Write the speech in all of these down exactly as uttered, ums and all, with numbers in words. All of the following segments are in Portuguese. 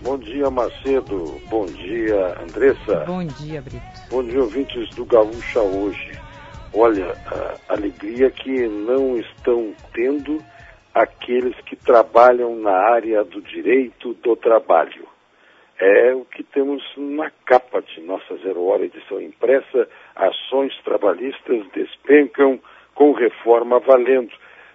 Bom dia, Macedo. Bom dia, Andressa. Bom dia, Brito. Bom dia, ouvintes do Gaúcha hoje. Olha, a alegria que não estão tendo aqueles que trabalham na área do direito do trabalho. É o que temos na capa de nossa Zero Hora edição impressa. Ações trabalhistas despencam com reforma valendo.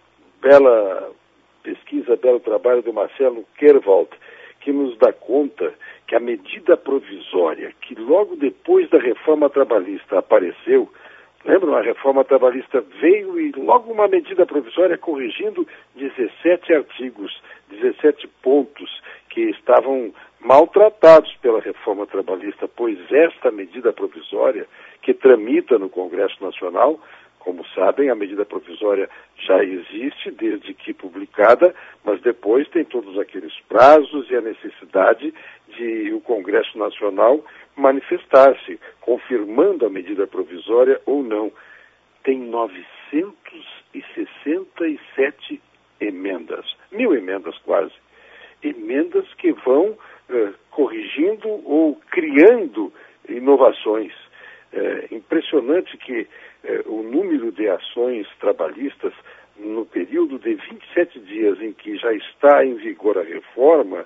Bela pesquisa, belo trabalho do Marcelo Kerwald, que nos dá conta que a medida provisória que logo depois da reforma trabalhista apareceu, lembram, a reforma trabalhista veio e logo uma medida provisória corrigindo dezessete artigos, dezessete pontos que estavam maltratados pela reforma trabalhista, pois esta medida provisória que tramita no Congresso Nacional, como sabem, a medida provisória já existe desde que publicada, mas depois tem todos aqueles prazos e a necessidade de o Congresso Nacional manifestar-se, confirmando a medida provisória ou não. Tem novecentas e sessenta e sete emendas, mil emendas quase, emendas que vão eh, corrigindo ou criando inovações. É impressionante que eh, o número de ações trabalhistas no período de vinte e sete dias em que já está em vigor a reforma,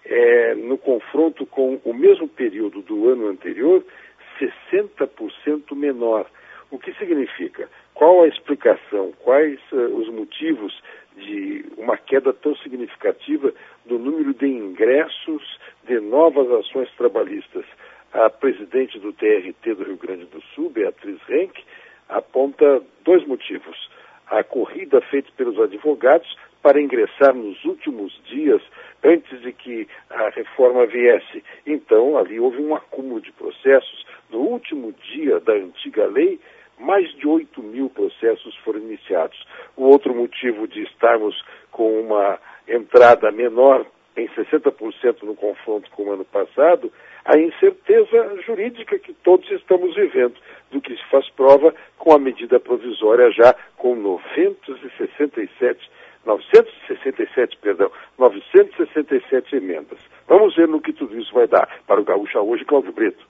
é, no confronto com o mesmo período do ano anterior, sessenta por cento menor. O que significa? Qual a explicação? Quais uh, os motivos de uma queda tão significativa do número de ingressos de novas ações trabalhistas? A presidente do T R T do Rio Grande do Sul, Beatriz Henck, aponta dois motivos. A corrida feita pelos advogados para ingressar nos últimos dias antes de que a reforma viesse. Então, ali houve um acúmulo de processos. No último dia da antiga lei, mais de oito mil processos foram iniciados. O outro motivo de estarmos com uma entrada menor em sessenta por cento no confronto com o ano passado, a incerteza jurídica que todos estamos vivendo, do que se faz prova com a medida provisória já com novecentas e sessenta e sete, novecentas e sessenta e sete, perdão, novecentas e sessenta e sete emendas. Vamos ver no que tudo isso vai dar. Para o Gaúcha hoje, Cláudio Brito.